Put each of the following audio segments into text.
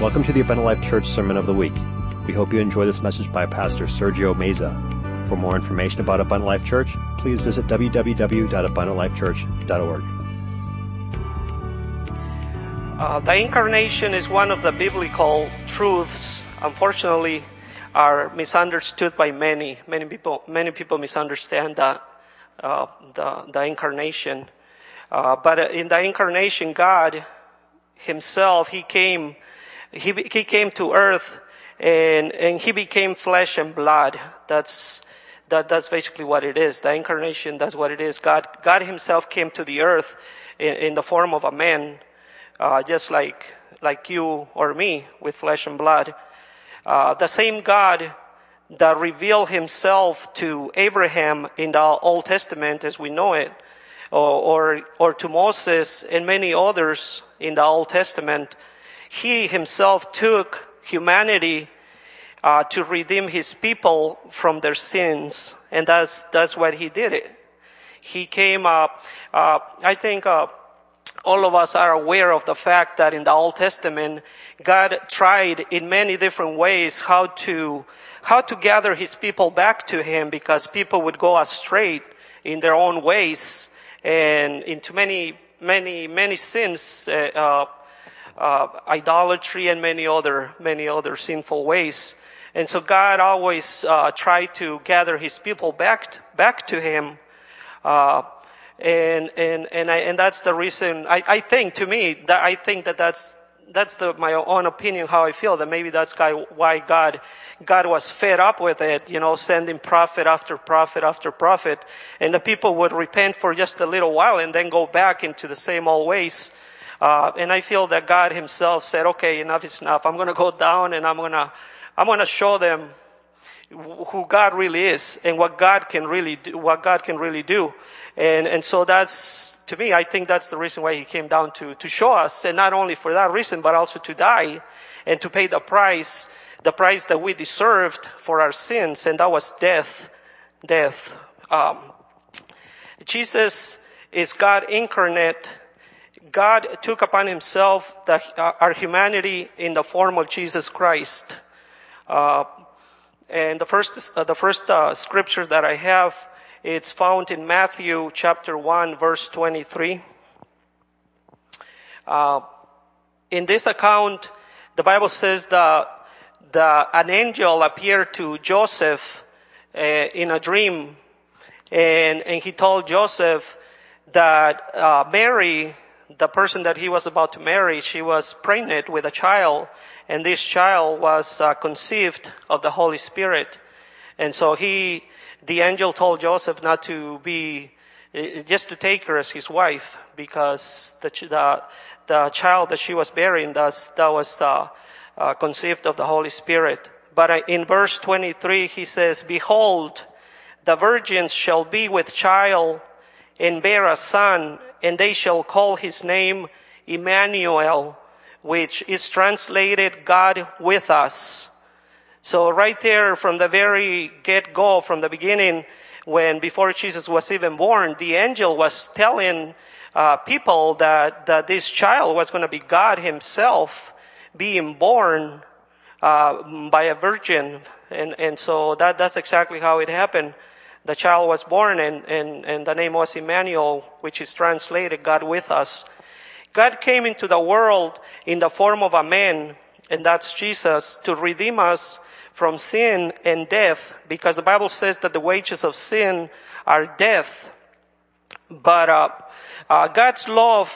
Welcome to the Abundant Life Church Sermon of the Week. We hope you enjoy this message by Pastor Sergio Meza. For more information about Abundant Life Church, please visit www.abundantlifechurch.org. The incarnation is one of the biblical truths, unfortunately, are misunderstood by many. Many people misunderstand the incarnation. But in the incarnation, God Himself, He came to earth and He became flesh and blood. That's basically what it is. The incarnation, that's what it is. God Himself came to the earth in the form of a man, just like you or me, with flesh and blood. The same God that revealed Himself to Abraham in the Old Testament as we know it, or to Moses and many others in the Old Testament, He Himself took humanity to redeem His people from their sins, and that's what He did. He came up. I think all of us are aware of the fact that in the Old Testament, God tried in many different ways how to gather His people back to Him, because people would go astray in their own ways and into many sins, idolatry and many other sinful ways. And so God always tried to gather His people back to Him. And that's the reason. I think that's my own opinion, how I feel, that maybe that's why God was fed up with it, sending prophet after prophet after prophet, and the people would repent for just a little while and then go back into the same old ways. And I feel that God Himself said, okay, enough is enough. I'm going to go down and I'm going to show them who God really is and what God can really do. And so that's, to me, I think that's the reason why He came down to show us, and not only for that reason, but also to die and to pay the price that we deserved for our sins, and that was death. Jesus is God incarnate. God took upon Himself our humanity in the form of Jesus Christ. And the first scripture that I have, it's found in Matthew chapter 1, verse 23. In this account, the Bible says that an angel appeared to Joseph in a dream, and he told Joseph that Mary, the person that he was about to marry, she was pregnant with a child, and this child was conceived of the Holy Spirit. And so the angel told Joseph not to just to take her as his wife, because the child that she was bearing, that was conceived of the Holy Spirit. But in verse 23, he says, "Behold, the virgin shall be with child and bear a son, and they shall call his name Emmanuel," which is translated God with us. So right there from the very get-go, from the beginning, before Jesus was even born, the angel was telling people that this child was going to be God Himself being born by a virgin. And so that's exactly how it happened. The child was born, and the name was Emmanuel, which is translated God with us. God came into the world in the form of a man, and that's Jesus, to redeem us from sin and death, because the Bible says that the wages of sin are death. But God's love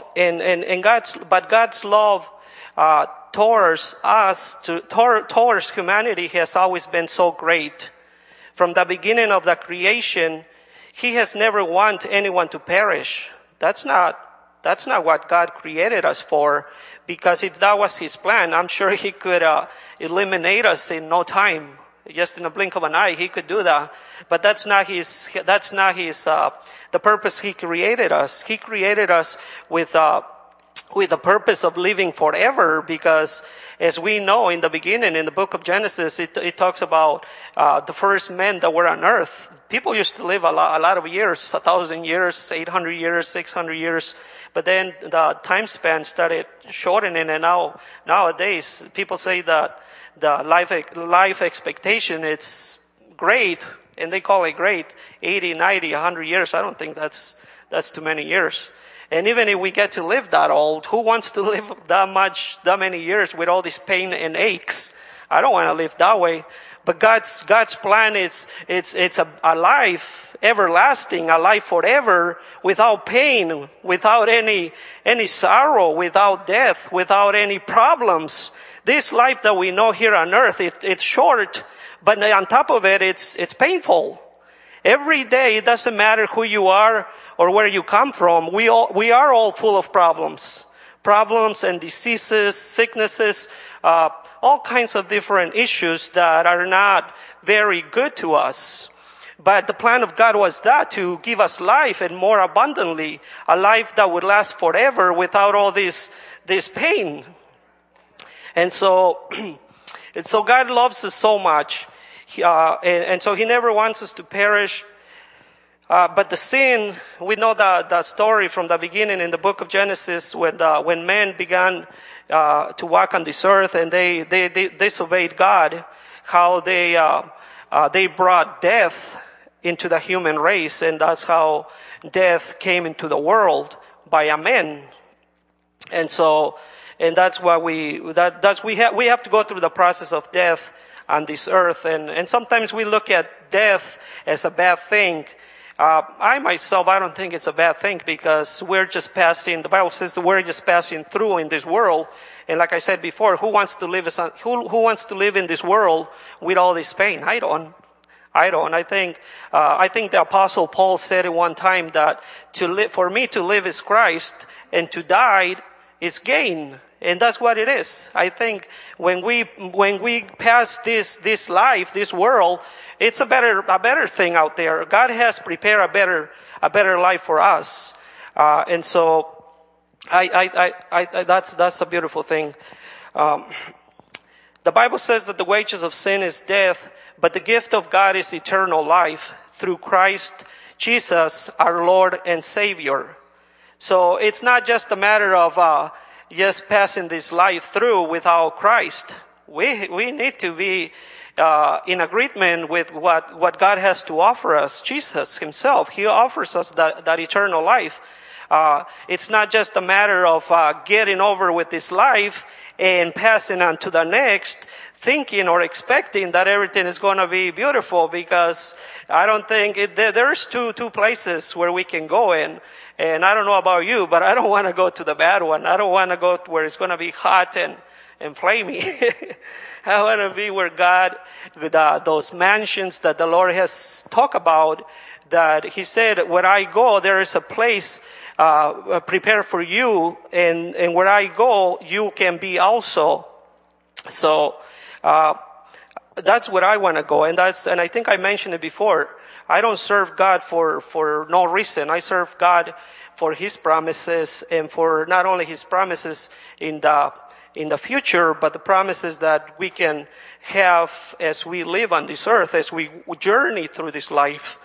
God's love towards us, towards humanity, has always been so great. From the beginning of the creation, He has never wanted anyone to perish. That's not what God created us for, because if that was His plan, I'm sure He could eliminate us in no time. Just in a blink of an eye, He could do that. But that's not His, the purpose He created us. He created us with with the purpose of living forever, because as we know in the beginning, in the book of Genesis, it talks about the first men that were on earth. People used to live a lot of years, 1,000 years, 800 years, 600 years. But then the time span started shortening, and nowadays people say that the life expectation, it's great, and they call it great, 80, 90, 100 years. I don't think that's too many years. And even if we get to live that old, who wants to live that many years with all this pain and aches? I don't want to live that way. But God's plan it's a life everlasting, a life forever, without pain, without any sorrow, without death, without any problems. This life that we know here on earth, it's short, but on top of it, it's painful. Every day, it doesn't matter who you are or where you come from. We are all full of problems and diseases, sicknesses, all kinds of different issues that are not very good to us. But the plan of God was that, to give us life, and more abundantly, a life that would last forever without all this pain. And so God loves us so much. And so He never wants us to perish. But the sin, we know the story from the beginning in the book of Genesis, when men began to walk on this earth and they disobeyed God, how they brought death into the human race, and that's how death came into the world by a man. And that's why we have to go through the process of death on this earth, and sometimes we look at death as a bad thing. I myself, I don't think it's a bad thing, because we're just passing. The Bible says that we're just passing through in this world, and like I said before, who wants to live in this world with all this pain? I don't. I think the Apostle Paul said at one time that for me to live is Christ, and to die is gain. And that's what it is. I think when we pass this life, this world, it's a better thing out there. God has prepared a better life for us. And so that's a beautiful thing. The Bible says that the wages of sin is death, but the gift of God is eternal life through Christ Jesus, our Lord and Savior. So it's not just a matter of just passing this life through without Christ. We need to be in agreement with what God has to offer us. Jesus Himself, He offers us that eternal life. It's not just a matter of getting over with this life and passing on to the next, thinking or expecting that everything is going to be beautiful, because I don't think there's two places where we can go in. And I don't know about you, but I don't want to go to the bad one. I don't want to go where it's going to be hot and flamey. I want to be where God, those mansions that the Lord has talked about, that He said, where I go, there is a place prepared for you, and where I go, you can be also. So that's where I want to go, and I think I mentioned it before. I don't serve God for no reason. I serve God for His promises, and for not only His promises in the future, but the promises that we can have as we live on this earth, as we journey through this life.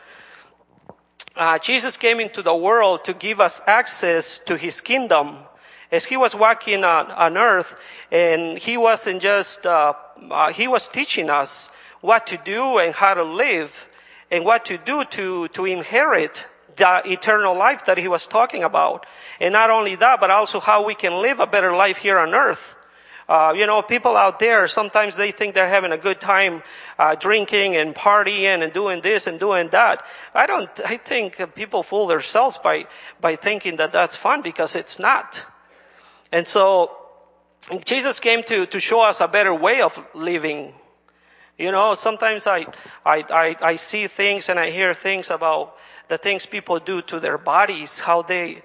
Jesus came into the world to give us access to His kingdom. As He was walking on earth, and He wasn't just, He was teaching us what to do and how to live, and what to do to inherit the eternal life that He was talking about. And not only that, but also how we can live a better life here on earth. People out there, sometimes they think they're having a good time drinking and partying and doing this and doing that. I think people fool themselves by thinking that that's fun, because it's not. And so Jesus came to show us a better way of living. Sometimes I see things and I hear things about the things people do to their bodies, how they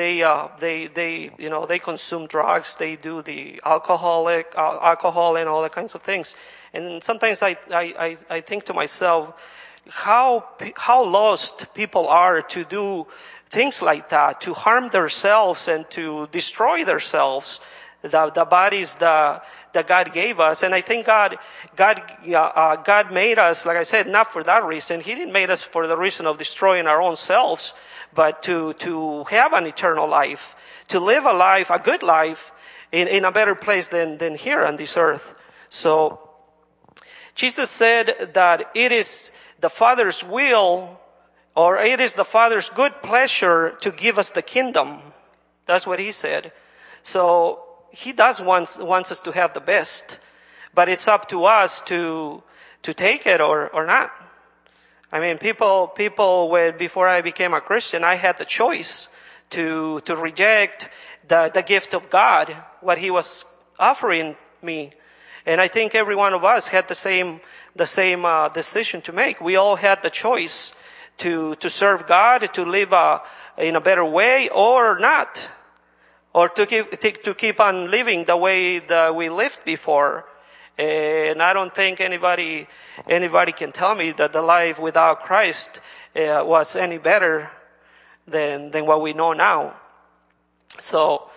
consume drugs, they do the alcohol and all that kinds of things. And sometimes I think to myself, how lost people are to do things like that, to harm themselves and to destroy themselves, the bodies that God gave us. And I think God made us, like I said, not for that reason. He didn't make us for the reason of destroying our own selves, but to have an eternal life, to live a life, a good life, in a better place than here on this earth. So Jesus said that it is the Father's will, or it is the Father's good pleasure to give us the kingdom. That's what he said. So he does wants us to have the best, but it's up to us to take it or not. I mean, people before I became a Christian, I had the choice to reject the gift of God, what he was offering me. And I think every one of us had the same decision to make. We all had the choice to serve God, to live in a better way, or not, or to keep on living the way that we lived before. And I don't think anybody can tell me that the life without Christ was any better than what we know now. So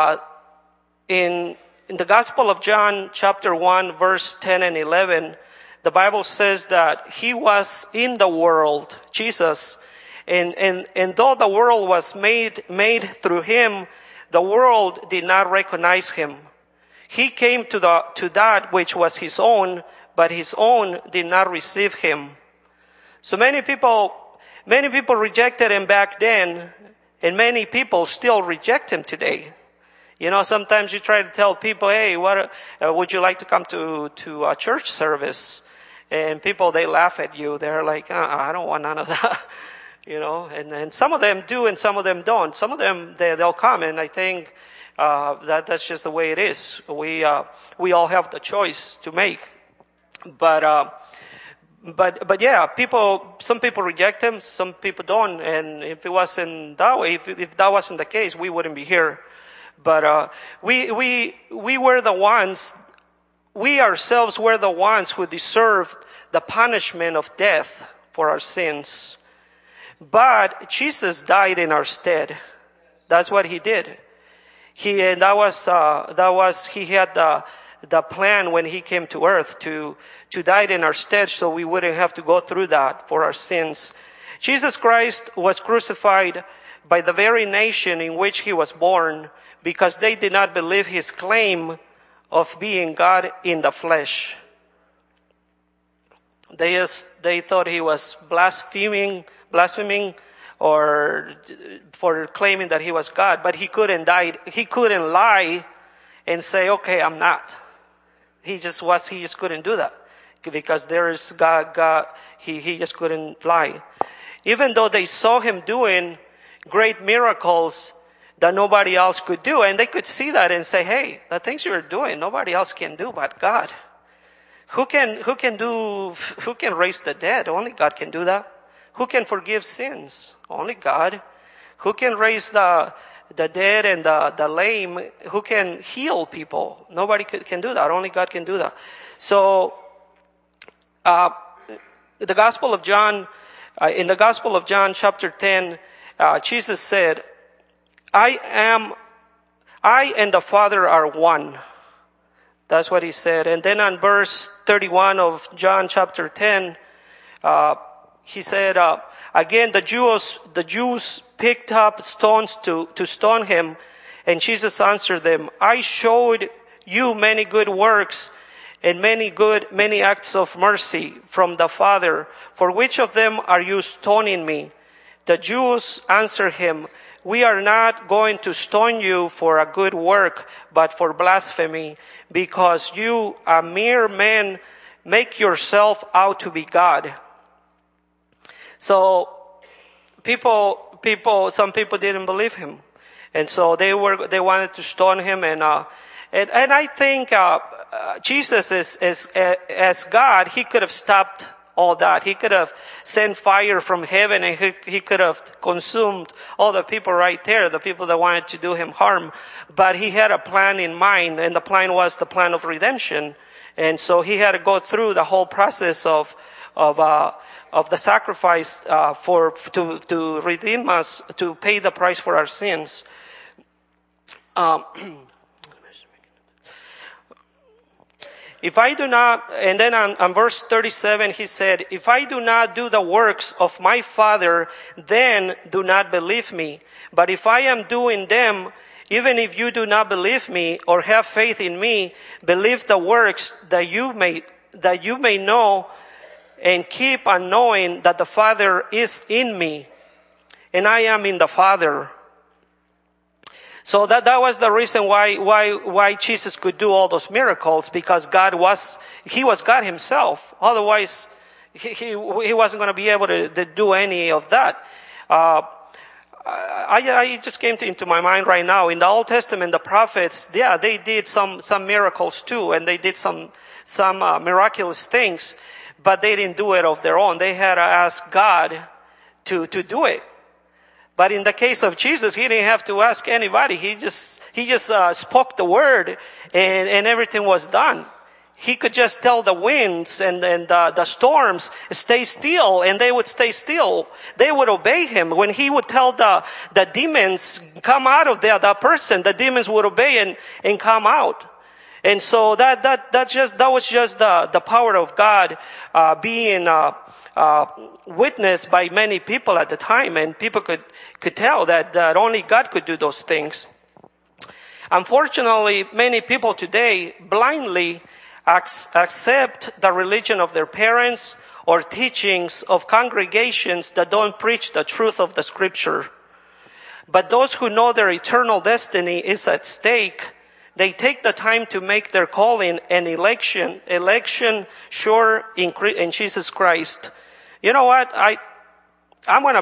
in the Gospel of John, chapter 1, verse 10 and 11, the Bible says that he was in the world, Jesus, and though the world was made through him, the world did not recognize him. He came to that which was his own, but his own did not receive him. So many people rejected him back then, and many people still reject him today. You know, sometimes you try to tell people, hey, would you like to come to a church service? And people, they laugh at you. They're like, I don't want none of that. You know, and some of them do and some of them don't. Some of them, they'll come, and I think that's just the way it is. We all have the choice to make. But yeah, some people reject him, some people don't. And if it wasn't that way, if that wasn't the case, we wouldn't be here. But we were the ones, we ourselves were the ones who deserved the punishment of death for our sins. But Jesus died in our stead. That's what he did. He had the plan when he came to earth to die in our stead, so we wouldn't have to go through that for our sins. Jesus Christ was crucified by the very nation in which he was born, because they did not believe his claim of being God in the flesh. They thought he was blaspheming or for claiming that he was God, but he couldn't lie and say, okay, I'm not. He just couldn't do that, because there is God. He just couldn't lie. Even though they saw him doing great miracles that nobody else could do, and they could see that and say, hey, the things you're doing, nobody else can do but God. Who can raise the dead? Only God can do that. Who can forgive sins? Only God. Who can raise the dead and the lame? Who can heal people? Nobody can do that. Only God can do that. So, the Gospel of John, in the Gospel of John, chapter 10, Jesus said, I and the Father are one. That's what he said. And then on verse 31 of John chapter 10, he said, again, the Jews picked up stones to stone him. And Jesus answered them, I showed you many good works and many acts of mercy from the Father. For which of them are you stoning me? The Jews answered him, we are not going to stone you for a good work, but for blasphemy, because you, a mere man, make yourself out to be God. So some people didn't believe him, and so they wanted to stone him. And I think Jesus as God, he could have stopped all that. He could have sent fire from heaven, and he could have consumed all the people right there, the people that wanted to do him harm. But he had a plan in mind, and the plan was the plan of redemption. And so he had to go through the whole process of of the sacrifice to redeem us, to pay the price for our sins. If I do not, and then on verse 37 he said, if I do not do the works of my Father, then do not believe me. But if I am doing them, even if you do not believe me or have faith in me, believe the works that you may know and keep on knowing that the Father is in me and I am in the Father. So that was the reason why Jesus could do all those miracles, because he was God himself. Otherwise, he wasn't going to be able to do any of that. I just came into my mind right now. In the Old Testament, the prophets, they did some miracles too, and they did some miraculous things, but they didn't do it of their own. They had to ask God to do it. But in the case of Jesus, he didn't have to ask anybody. He just spoke the word, and everything was done. He could just tell the winds and the storms, stay still, and they would stay still. They would obey him. When he would tell the demons, come out of that person, the demons would obey and come out. And so that was just the power of God being witnessed by many people at the time, and people could tell that only God could do those things. Unfortunately, many people today blindly accept the religion of their parents or teachings of congregations that don't preach the truth of the Scripture. But those who know their eternal destiny is at stake, they take the time to make their calling an election sure in Jesus Christ. You know what? I'm going to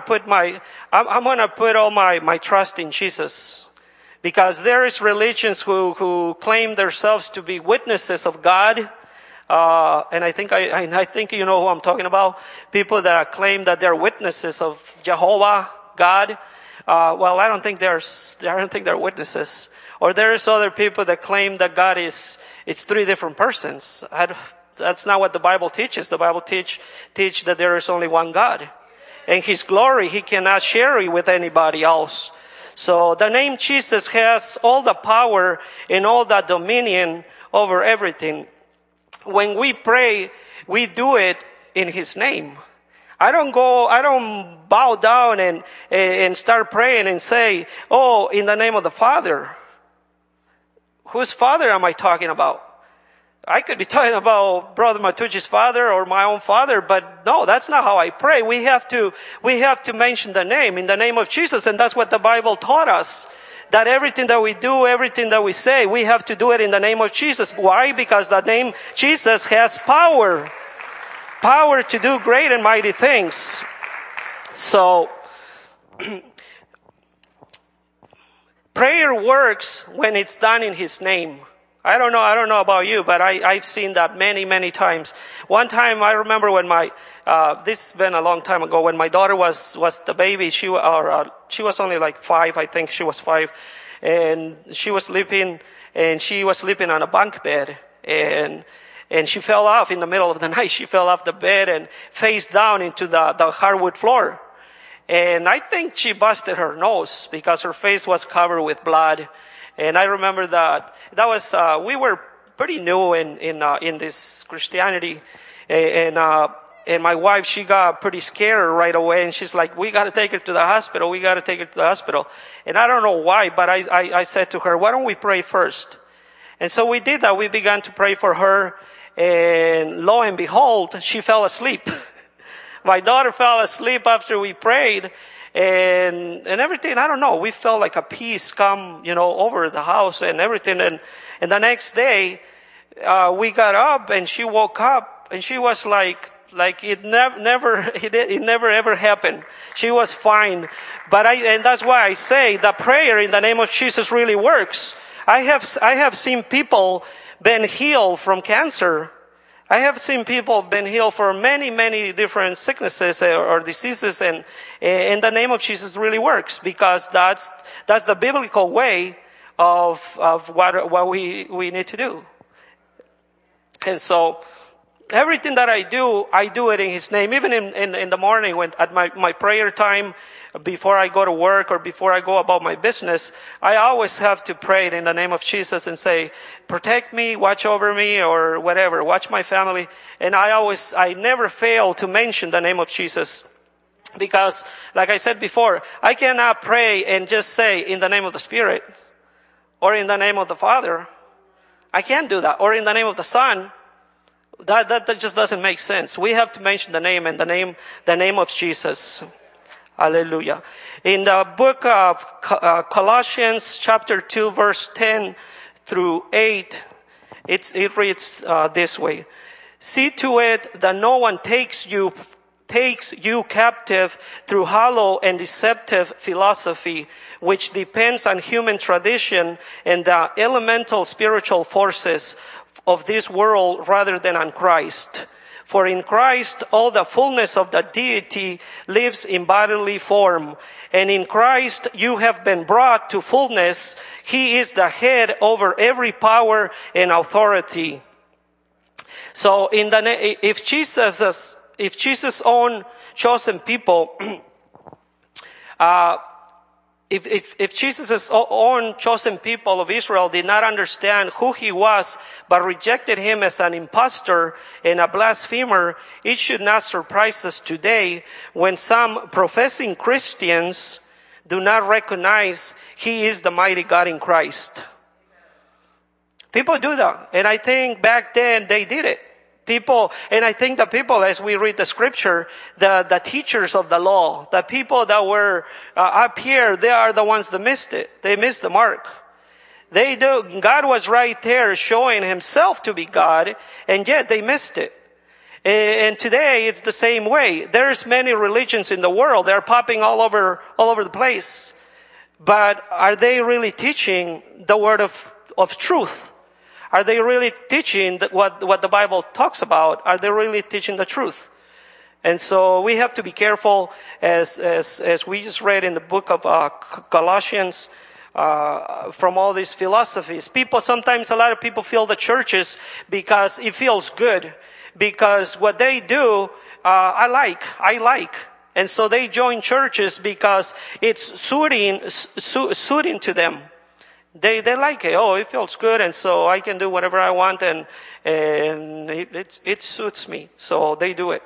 put all my trust in Jesus, because there is religions who claim themselves to be witnesses of God, and I think you know who I'm talking about. People that claim that they're witnesses of Jehovah God. Well, I don't think they're witnesses. Or there's other people that claim that God it's three different persons. That's not what the Bible teaches. The Bible teach that there is only one God. And his glory he cannot share it with anybody else. So the name Jesus has all the power and all the dominion over everything. When we pray, we do it in his name. I don't bow down and start praying and say, oh, in the name of the Father. Whose father am I talking about? I could be talking about Brother Matucci's father or my own father, but no, that's not how I pray. We have to mention the name, in the name of Jesus, and that's what the Bible taught us. That everything that we do, everything that we say, we have to do it in the name of Jesus. Why? Because the name Jesus has power. Power to do great and mighty things. So, prayer works when it's done in his name. I don't know about you, but I've seen that many times. One time I remember when this has been a long time ago, when my daughter was the baby, she was only like 5, I think she was 5, and she was sleeping on a bunk bed, and she fell off in the middle of the night. She fell off the bed and face down into the hardwood floor. And I think she busted her nose because her face was covered with blood. And I remember that was, we were pretty new in this Christianity. And my wife, she got pretty scared right away. And she's like, we got to take her to the hospital. And I don't know why, but I said to her, why don't we pray first? And so we did that. We began to pray for her. And lo and behold, she fell asleep. My daughter fell asleep after we prayed, and everything. I don't know. We felt like a peace come, over the house and everything. And the next day, we got up and she woke up and she was like it never ever happened. She was fine. And that's why I say that prayer in the name of Jesus really works. I have seen people been healed from cancer. I have seen people been healed for many different sicknesses or diseases, and the name of Jesus really works, because that's the biblical way of what we need to do. And so Everything that I do it in His name. Even in the morning when at my prayer time, before I go to work or before I go about my business, I always have to pray it in the name of Jesus and say, protect me, watch over me, or whatever, watch my family. And I never fail to mention the name of Jesus. Because, like I said before, I cannot pray and just say in the name of the Spirit or in the name of the Father. I can't do that. Or in the name of the Son. That just doesn't make sense. We have to mention the name and the name of Jesus. Hallelujah. In the book of Colossians chapter 2 verse 10 through 8, it reads this way. See to it that no one takes you captive through hollow and deceptive philosophy, which depends on human tradition and the elemental spiritual forces of this world rather than on Christ. For in Christ all the fullness of the deity lives in bodily form, and in Christ you have been brought to fullness. He is the head over every power and authority. So if Jesus' own chosen people, if Jesus' own chosen people of Israel did not understand who He was, but rejected Him as an impostor and a blasphemer, it should not surprise us today when some professing Christians do not recognize He is the mighty God in Christ. People do that. And I think back then they did it. And I think the people, as we read the scripture, the teachers of the law, the people that were up here, they are the ones that missed it. They missed the mark. God was right there showing Himself to be God, and yet they missed it. And today it's the same way. There's many religions in the world. They're popping all over the place. But are they really teaching the word of truth? Are they really teaching what the Bible talks about? Are they really teaching the truth? And so we have to be careful, as we just read in the book of Colossians, from all these philosophies. Sometimes a lot of people feel the churches because it feels good, because what they do, I like. And so they join churches because it's suiting to them. They like it. Oh, it feels good, and so I can do whatever I want, and it suits me. So they do it.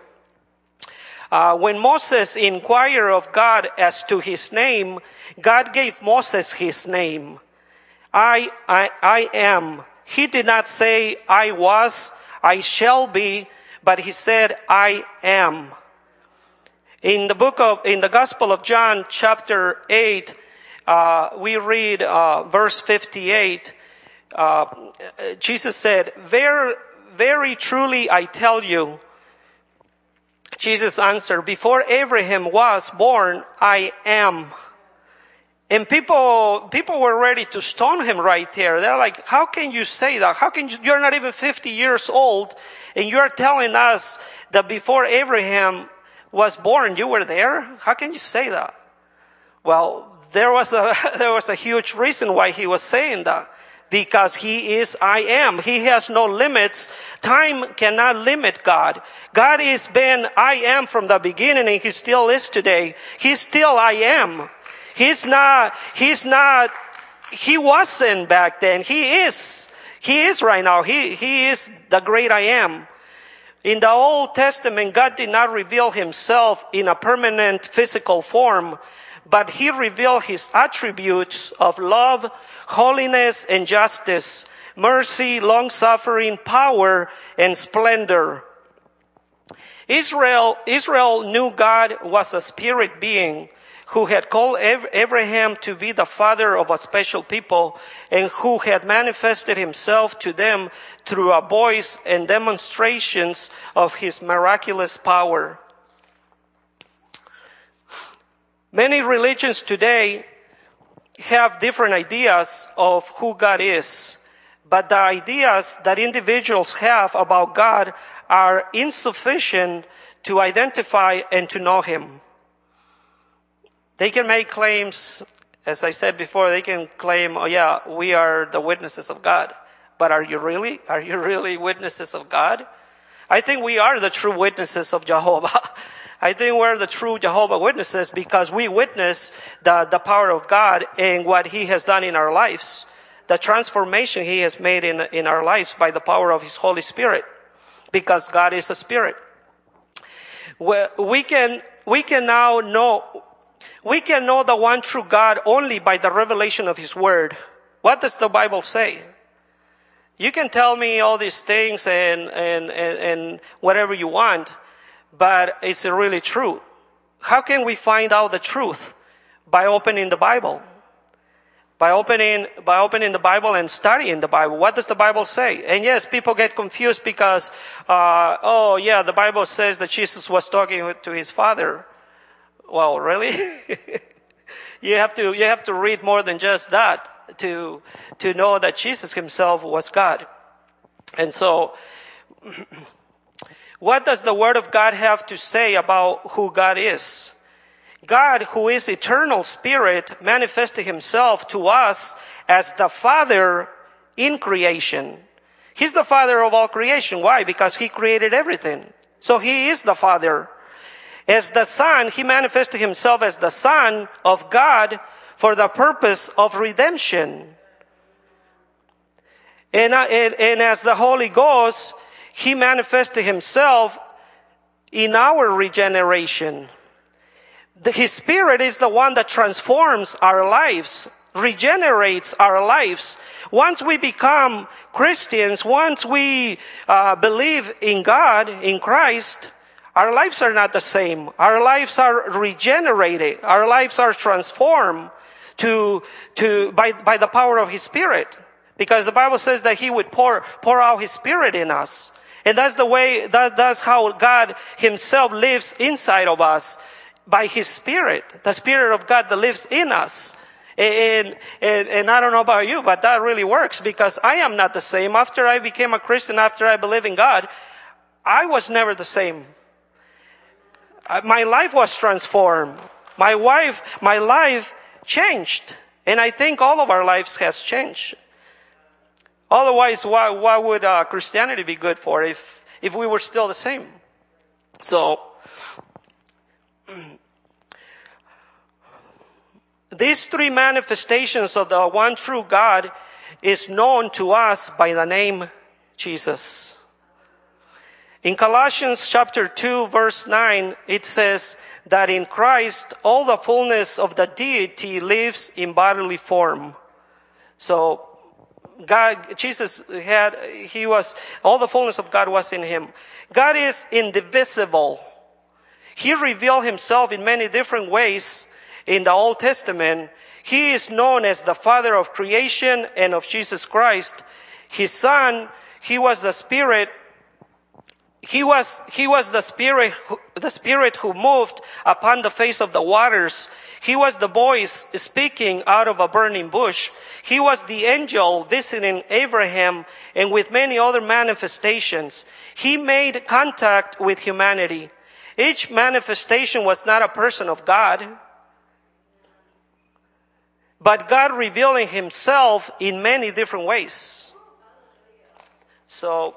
When Moses inquired of God as to his name, God gave Moses his name. I am. He did not say, I was, I shall be, but he said, I am. In the Gospel of John, chapter 8, we read verse 58. Jesus said, very, very truly I tell you. Jesus answered, before Abraham was born, I am. And people were ready to stone him right there. They're like, how can you say that? You're not even 50 years old, and you're telling us that before Abraham was born, you were there? How can you say that? Well, there was a huge reason why he was saying that. Because he is I am. He has no limits. Time cannot limit God. God has been I am from the beginning, and He still is today. He's still I am. He wasn't back then. He is right now. He is the great I am. In the Old Testament, God did not reveal Himself in a permanent physical form, but He revealed His attributes of love, holiness, and justice, mercy, long-suffering, power, and splendor. Israel knew God was a spirit being who had called Abraham to be the father of a special people, and who had manifested Himself to them through a voice and demonstrations of His miraculous power. Many religions today have different ideas of who God is, but the ideas that individuals have about God are insufficient to identify and to know Him. They can make claims, as I said before, they can claim, oh yeah, we are the witnesses of God. But are you really? Are you really witnesses of God? I think we are the true witnesses of Jehovah. I think we're the true Jehovah Witnesses because we witness the power of God and what He has done in our lives, the transformation He has made in our lives by the power of His Holy Spirit, because God is a Spirit. We can now know the one true God only by the revelation of His Word. What does the Bible say? You can tell me all these things and whatever you want, but it's really true. How can we find out the truth? By opening the Bible. By opening the Bible and studying the Bible. What does the Bible say? And yes, people get confused because, the Bible says that Jesus was talking to His Father. Well, really? You have to read more than just that to know that Jesus Himself was God. And so, what does the Word of God have to say about who God is? God, who is eternal Spirit, manifested Himself to us as the Father in creation. He's the Father of all creation. Why? Because He created everything. So He is the Father. As the Son, He manifested Himself as the Son of God for the purpose of redemption. And as the Holy Ghost, He manifested Himself in our regeneration. His Spirit is the one that transforms our lives, regenerates our lives. Once we become Christians, once we believe in God, in Christ, our lives are not the same. Our lives are regenerated. Our lives are transformed by the power of His Spirit. Because the Bible says that He would pour out His Spirit in us. And that's how God Himself lives inside of us, by His Spirit, the Spirit of God that lives in us. And I don't know about you, but that really works, because I am not the same. After I became a Christian, after I believe in God, I was never the same. My life was transformed. My life changed. And I think all of our lives has changed. Otherwise, why would Christianity be good for if we were still the same? So, these three manifestations of the one true God is known to us by the name Jesus. In Colossians chapter 2 verse 9, it says that in Christ all the fullness of the deity lives in bodily form. So Jesus all the fullness of God was in Him. God is indivisible. He revealed Himself in many different ways in the Old Testament. He is known as the Father of creation and of Jesus Christ. His Son, He was the Spirit. He was the Spirit who moved upon the face of the waters. He was the voice speaking out of a burning bush. He was the angel visiting Abraham, and with many other manifestations. He made contact with humanity. Each manifestation was not a person of God, but God revealing Himself in many different ways. So,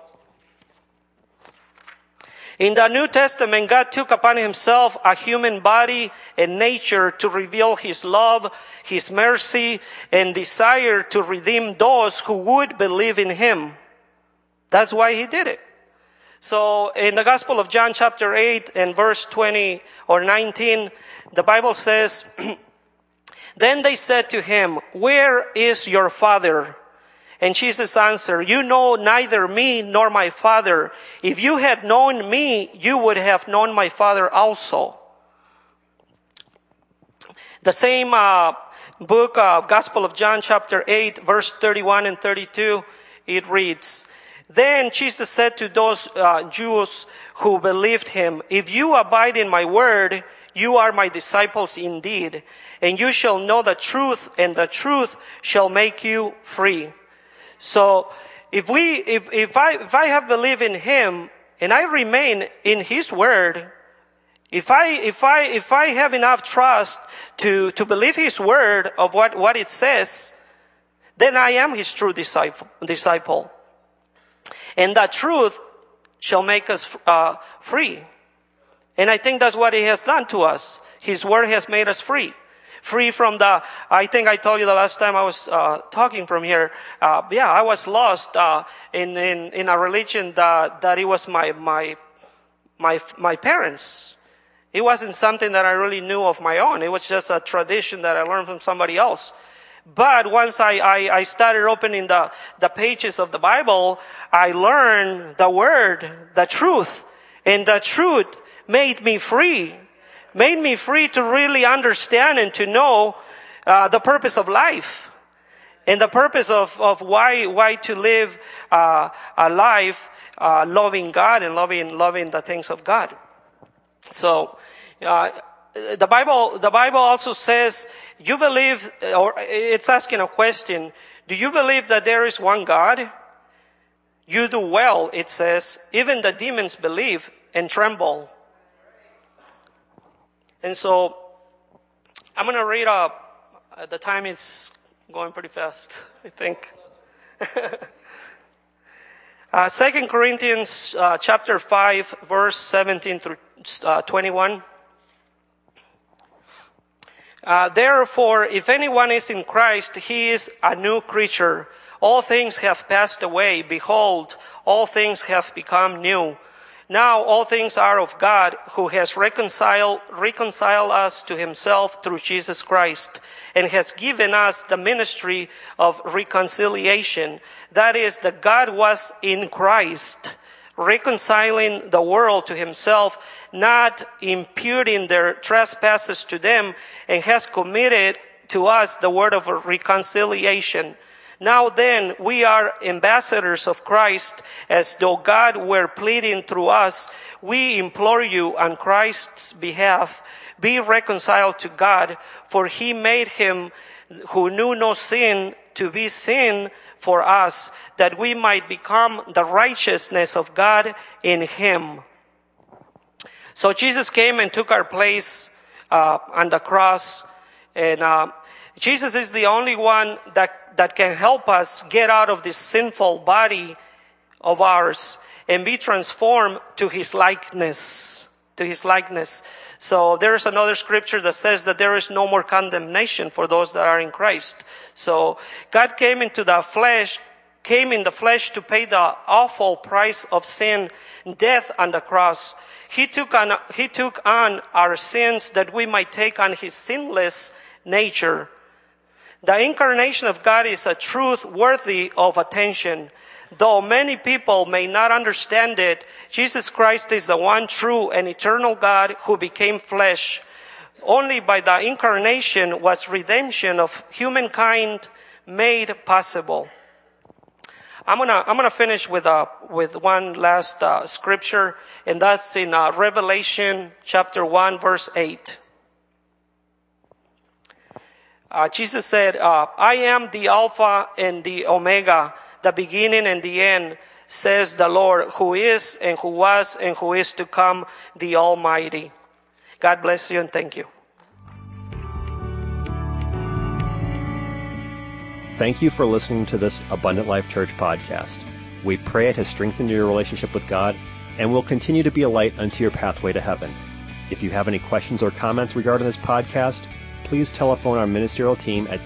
in the New Testament, God took upon Himself a human body and nature to reveal His love, His mercy, and desire to redeem those who would believe in Him. That's why He did it. So in the Gospel of John chapter 8 and verse 20 or 19, the Bible says, Then they said to Him, Where is your Father? And Jesus answered, You know neither me nor my Father. If you had known me, you would have known my Father also. The same book of Gospel of John chapter 8, verse 31 and 32, it reads, Then Jesus said to those Jews who believed Him, If you abide in my word, you are my disciples indeed, and you shall know the truth, and the truth shall make you free. So, if I have believed in Him, and I remain in His word, if I have enough trust to believe His word of what it says, then I am His true disciple. And that truth shall make us free. And I think that's what he has done to us. His word has made us free. Free from I think I told you the last time I was talking from here. I was lost in a religion that it was my parents. It wasn't something that I really knew of my own. It was just a tradition that I learned from somebody else. But once I started opening the pages of the Bible, I learned the word, the truth. And the truth made me free. Made me free to really understand and to know the purpose of life. And the purpose of why to live a life loving God and loving the things of God. So, the Bible also says, you believe, or it's asking a question, do you believe that there is one God? You do well, it says, even the demons believe and tremble. And so, I'm going to read the time is going pretty fast, I think. 2 Corinthians chapter 5, verse 17 through 21. Therefore, if anyone is in Christ, he is a new creature. All things have passed away. Behold, all things have become new. Now all things are of God, who has reconciled us to himself through Jesus Christ, and has given us the ministry of reconciliation. That is, that God was in Christ, reconciling the world to himself, not imputing their trespasses to them, and has committed to us the word of reconciliation. Now then, we are ambassadors of Christ, as though God were pleading through us. We implore you on Christ's behalf, be reconciled to God, for he made him who knew no sin to be sin for us, that we might become the righteousness of God in him. So Jesus came and took our place on the cross, and Jesus is the only one that can help us get out of this sinful body of ours and be transformed to his likeness. So there's another scripture that says that there is no more condemnation for those that are in Christ. So God came in the flesh to pay the awful price of sin, death on the cross. He took on our sins that we might take on his sinless nature. The incarnation of God is a truth worthy of attention. Though many people may not understand it, Jesus Christ is the one true and eternal God who became flesh. Only by the incarnation was redemption of humankind made possible. I'm gonna finish with one last scripture, and that's in Revelation chapter 1, verse 8. Jesus said, I am the Alpha and the Omega, the beginning and the end, says the Lord, who is and who was and who is to come, the Almighty. God bless you and thank you. Thank you for listening to this Abundant Life Church podcast. We pray it has strengthened your relationship with God and will continue to be a light unto your pathway to heaven. If you have any questions or comments regarding this podcast, please telephone our ministerial team at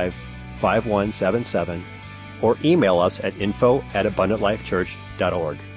262-965-5177 or email us at info@abundantlifechurch.org.